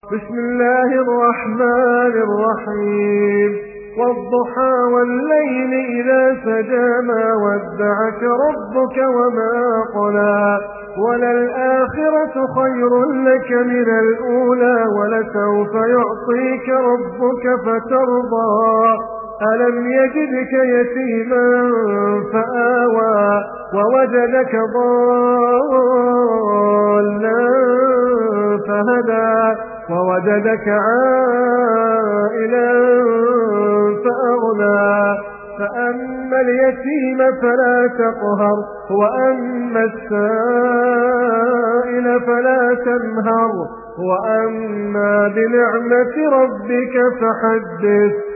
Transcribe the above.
بسم الله الرحمن الرحيم والضحى والليل إذا سجى ما ودعك ربك وما قلى وللآخرة خير لك من الأولى ولسوف يعطيك ربك فترضى ألم يجدك يتيما فآوى ووجدك ضالا فهدى ووجدك عائلا فأغنى فأما اليتيم فلا تقهر وأما السائل فلا تنهر وأما بنعمة ربك فحدث